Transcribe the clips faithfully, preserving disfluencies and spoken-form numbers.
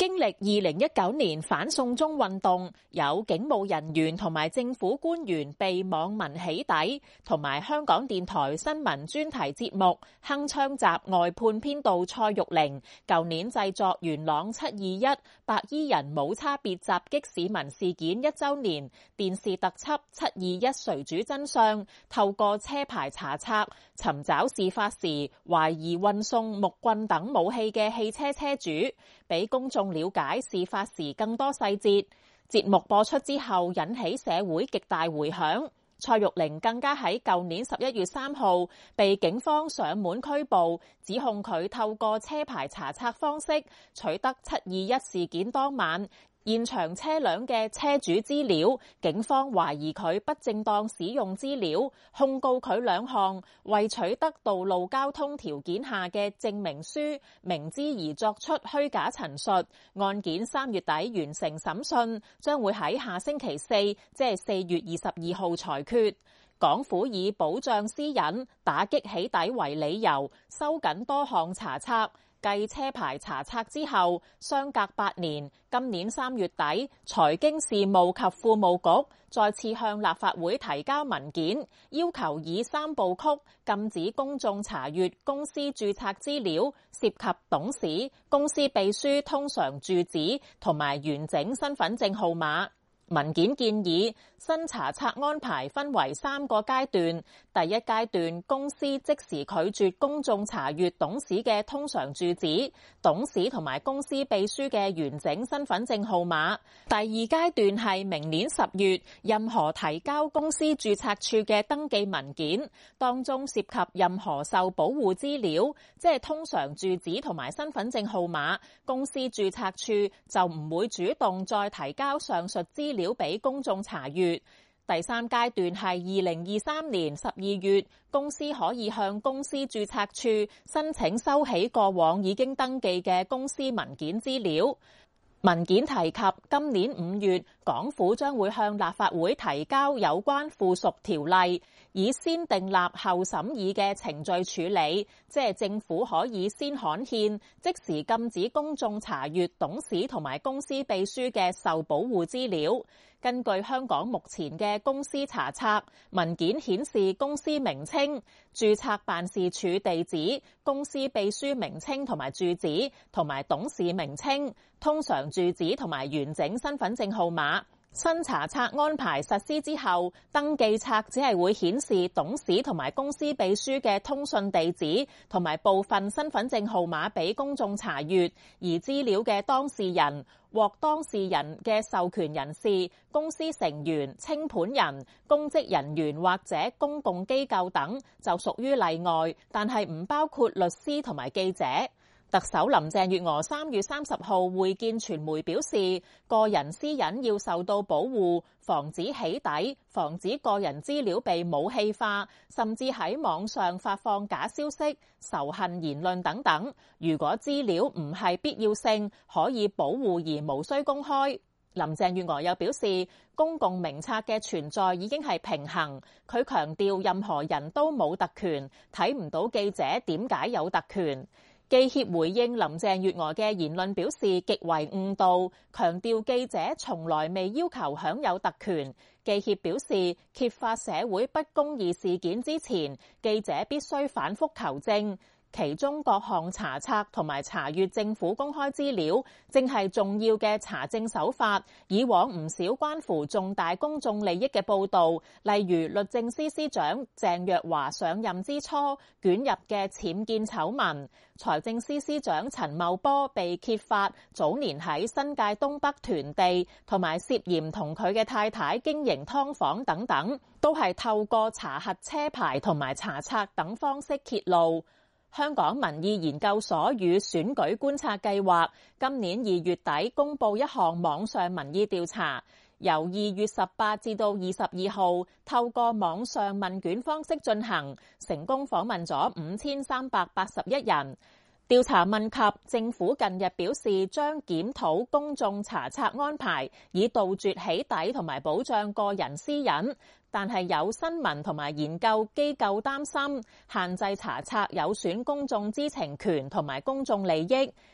經歷二零一九年反送中運動，有警務人員同埋政府官員被網民起底，同埋香港電台新聞專題節目《鏗鏘集》外判編導蔡玉玲，舊年製作元朗七二一白衣人冇差別襲擊市民事件一週年電視特輯《七二一誰主真相》，透過車牌查冊尋找事發時懷疑運送木棍等武器嘅汽車車主，俾公眾了解事發時更多細節。節目播出之後引起社會極大迴響。蔡玉玲更加喺舊年十一月三號被警方上門拘捕，指控佢透過車牌查冊方式取得七二一事件當晚現場車輛嘅車主資料，警方懷疑佢不正當使用資料，控告佢兩項為取得道路交通條件下嘅證明書，明知而作出虛假陳述。案件三月底完成審訊，將會喺下星期四，即係四月二十二號裁決。港府以保障私隱、打擊起底為理由，收緊多項查冊。繼車牌查冊之後，相隔八年，今年三月底，財經事務及庫務局再次向立法會提交文件，要求以三部曲禁止公眾查閱公司註冊資料，涉及董事、公司秘書通常住址同埋完整身份證號碼。文件建議新查冊安排分為三個階段。第一階段，公司即時拒絕公眾查閱董事嘅通常住址、董事同埋公司秘書嘅完整身份證號碼。第二階段係明年十月，任何提交公司註冊處嘅登記文件當中涉及任何受保護資料，即係通常住址同埋身份證號碼，公司註冊處就唔會主動再提交上述資料俾公眾查閱。第三階段係二零二三年十二月，公司可以向公司註冊處申請收起過往已經登記嘅公司文件資料。文件提及今年五月，港府將會向立法會提交有關附屬條例，以先訂立後審議嘅程序處理，即係政府可以先刊憲，即時禁止公眾查閱董事同埋公司秘書嘅受保護資料。根據香港目前嘅公司查冊文件顯示，公司名稱、註冊辦事處地址、公司秘書名稱同埋住址，同埋董事名稱、通常住址同埋完整身份證號碼。新查冊安排實施之後，登記冊只係會顯示董事同埋公司秘書嘅通訊地址同埋部分身份證號碼俾公眾查閱，而資料嘅當事人、獲當事人嘅授權人士、公司成員、清盤人、公職人員或者公共機構等就屬於例外，但係唔包括律師同埋記者。特首林鄭月娥三月三十號會見傳媒表示，個人私隱要受到保護，防止起底，防止個人資料被武器化，甚至喺網上發放假消息、仇恨言論等等。如果資料唔係必要性，可以保護而無需公開。林鄭月娥又表示，公共名冊嘅存在已經係平衡。佢強調任何人都冇特權，睇唔到記者點解有特權。記協回應林鄭月娥嘅言論表示極為誤導，強調記者從來未要求享有特權。記協表示，揭發社會不公義事件之前，記者必須反覆求證。其中各項查冊同埋查閱政府公開資料，正係重要嘅查證手法。以往唔少關乎重大公眾利益嘅報導，例如律政司司長鄭若驊上任之初捲入嘅僭建醜聞，財政司司長陳茂波被揭發早年喺新界東北囤地，同埋涉嫌同佢嘅太太經營劏房等等，都係透過查核車牌同埋查冊等方式揭露。香港民意研究所與選舉觀察計劃今年二月底公佈一項網上民意調查，由二月十八至到二十二號透過網上問卷方式進行，成功訪問咗五千三百八十一人。調查問及政府近日表示將檢討公眾查冊安排，以杜絕起底同埋保障個人私隱，但係有新聞同埋研究機構擔心限制查冊有損公眾知情權同埋公眾利益。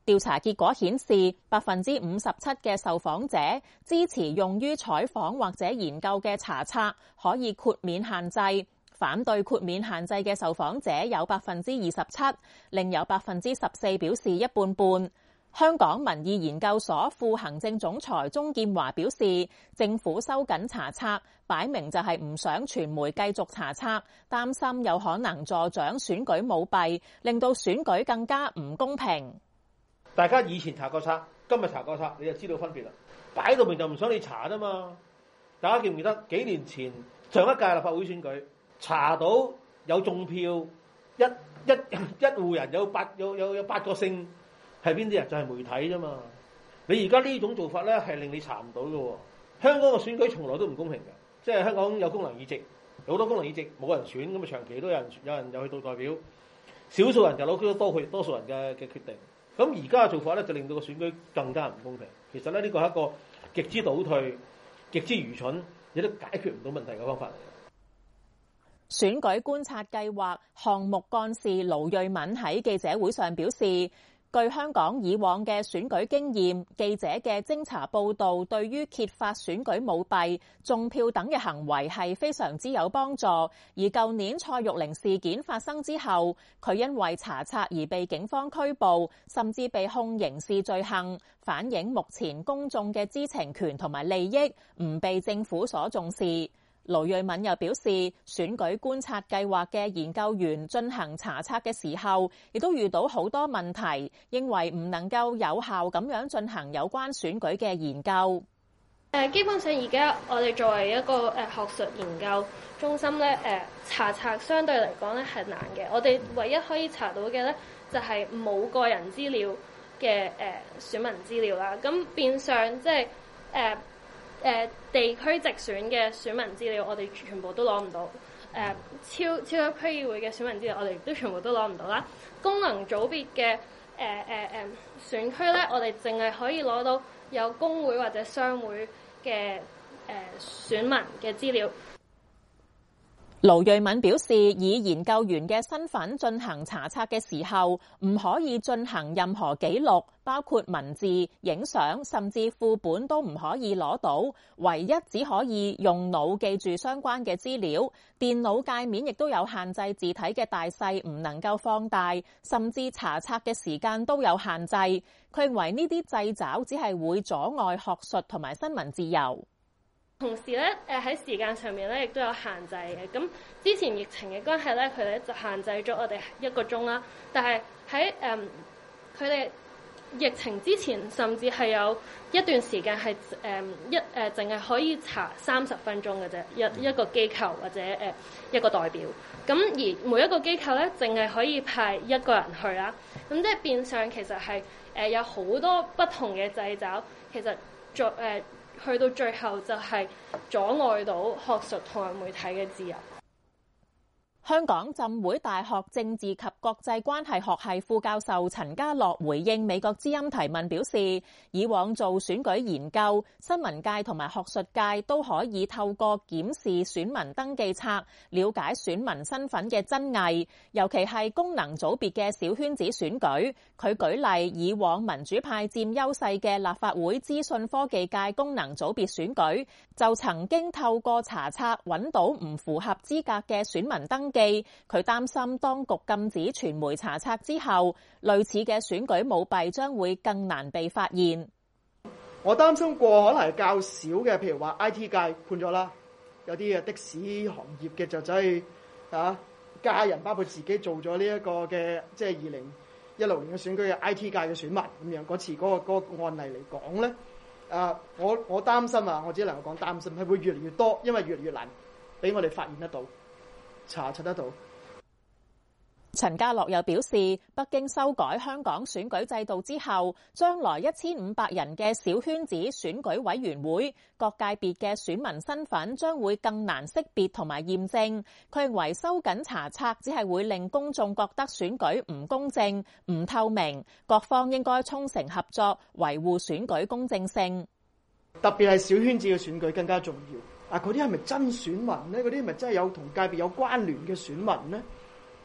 調查結果顯示，百分之五十七嘅受訪者支持用於採訪或者研究嘅查冊可以豁免限制，反對豁免限制嘅受訪者有百分之二十七，另有百分之十四表示一半半。香港民意研究所副行政總裁鍾建華表示，政府收緊查冊，擺明就係唔想傳媒繼續查冊，擔心有可能助長選舉舞弊，令到選舉更加唔公平。 大家以前查過冊，今日查過冊，你就知道分別啦。擺到明就唔想你查啫嘛。大家記唔記得幾年前上一屆立法會選舉查到有中票，一一一戶人有八有有有八個姓，係邊啲人？就係、是、媒體啫嘛。你而家呢種做法咧，係令你查唔到嘅。香港嘅選舉從來都唔公平嘅，即係香港有功能議席，有好多功能議席冇人選，咁啊長期都有人有人有去到代表，少數人就攞咗多佢多數人嘅嘅決定。咁而家嘅做法咧，就令到個選舉更加唔公平。其實咧，呢個係一個極之倒退、極之愚蠢，亦都解決唔到問題嘅方法嚟嘅。 選舉觀察計劃項目幹事盧瑞敏喺記者會上表示，據香港以往嘅選舉經驗，記者嘅偵查報導對於揭發選舉舞弊、種票等嘅行為係非常之有幫助。而舊年蔡玉玲事件發生之後，佢因為查冊而被警方拘捕，甚至被控刑事罪行，反映目前公眾嘅知情權同埋利益唔被政府所重視。盧瑞敏又表示，選舉觀察計劃嘅研究員進行查冊嘅時候，亦都遇到好多問題，認為唔能夠有效咁樣進行有關選舉嘅研究。 誒，基本上而家我哋作為一個誒學術研究中心咧，誒查冊相對嚟講咧係難嘅。我哋唯一可以查到嘅咧就係冇個人資料嘅誒選民資料啦。咁變相即係誒。誒地區直選嘅選民資料，我哋全部都攞唔到。誒超超級區議會嘅選民資料，我哋都全部都攞唔到啦。功能組別嘅誒誒誒選區咧，我哋淨係可以攞到有工會或者商會嘅誒選民嘅資料。 盧瑞敏表示，以研究員嘅身份進行查冊嘅時候，唔可以進行任何記錄，包括文字、影相，甚至副本都唔可以攞到，唯一只可以用腦記住相關嘅資料。電腦界面亦都有限制字體嘅大細唔能夠放大，甚至查冊嘅時間都有限制。佢認為呢啲掣肘只係會阻礙學術同埋新聞自由。 同時咧，誒喺時間上面咧，亦都有限制嘅。咁之前疫情嘅關係咧，佢哋就限制咗我哋一個鐘啦。但係喺誒佢哋疫情之前，甚至係有一段時間係誒、嗯、一誒淨係可以查三十分鐘嘅啫，一一個機構或者誒一個代表。咁而每一個機構咧，淨係可以派一個人去啦。咁即係變相其實係誒有好多不同嘅掣肘，其實作誒。呃去到最後就係阻礙到學術同埋媒體嘅自由。 香港浸會大學政治及國際關係學系副教授陳家樂回應美國之音提問表示，以往做選舉研究，新聞界同埋學術界都可以透過檢視選民登記冊，了解選民身份嘅真偽，尤其係功能組別嘅小圈子選舉。佢舉例，以往民主派佔優勢嘅立法會資訊科技界功能組別選舉，就曾經透過查冊揾到唔符合資格嘅選民登記。佢擔心當局禁止傳媒查冊之後，類似嘅選舉舞弊將會更難被發現。 我擔心過可能係較少嘅，譬如話 I T 界判咗啦，有啲嘅的士行業嘅就走去啊家人，包括自己做咗呢一個嘅即係二零一六年嘅選舉嘅 I T 界嘅選民咁樣，嗰次嗰、嗰個嗰、嗰個案例嚟講咧，啊我我擔心啊，我只能夠講擔心係會越嚟越多，因為越嚟越難俾我哋發現得到。查察得到。 陳家樂又表示，北京修改香港選舉制度之後，將來一千五百人嘅小圈子選舉委員會，各界別嘅選民身份將會更難識別同埋驗證。佢認為收緊查冊只係會令公眾覺得選舉唔公正、唔透明，各方應該衷誠合作，維護選舉公正性。 特別係小圈子嘅選舉更加重要。啊！嗰啲係咪真選民咧？嗰啲係咪真係有同界別有關聯嘅選民咧？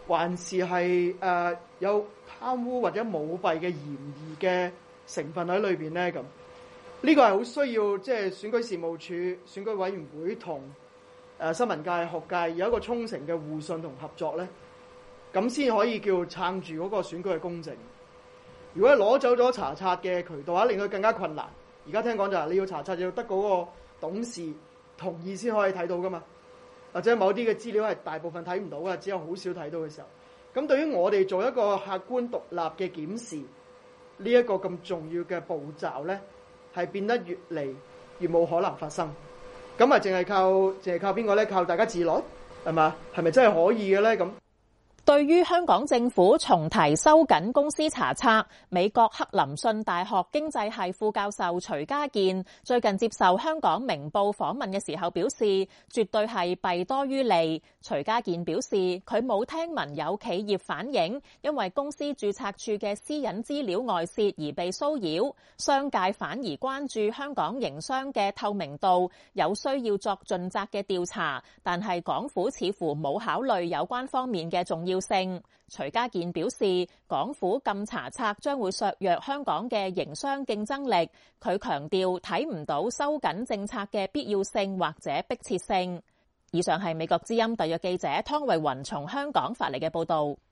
還是係誒、呃、有貪污或者舞弊嘅嫌疑嘅成分喺裏邊咧？咁呢個係好需要即係選舉事務處、選舉委員會同誒、呃、新聞界、學界有一個衷誠嘅互信同合作咧，咁先可以叫撐住嗰個選舉嘅公正。如果攞走咗查冊嘅渠道啊，令佢更加困難。而家聽講就係你要查冊，就要得嗰個董事同意先可以睇到噶嘛，或者某啲嘅資料係大部分睇唔到嘅，只有好少睇到嘅時候。咁對於我哋做一個客觀獨立嘅檢視，呢一個咁重要嘅步驟咧，係變得越嚟越冇可能發生。咁啊，淨係靠淨係靠邊個咧？靠大家自律係嘛？係咪真係可以嘅咧？咁？ 對於香港政府重提收緊公司查冊，美國克林遜大學經濟系副教授徐家健最近接受香港明報訪問嘅時候表示，絕對係弊多於利。徐家健表示，佢冇聽聞有企業反映因為公司註冊處嘅私隱資料外泄而被騷擾，商界反而關注香港營商嘅透明度，有需要作盡責嘅調查，但係港府似乎冇考慮有關方面嘅重要性。徐家健表示，港府禁查冊將會削弱香港嘅營商競爭力。佢強調睇唔到收緊政策嘅必要性或者迫切性。以上係美國之音特約記者湯慧雲從香港發嚟嘅報導。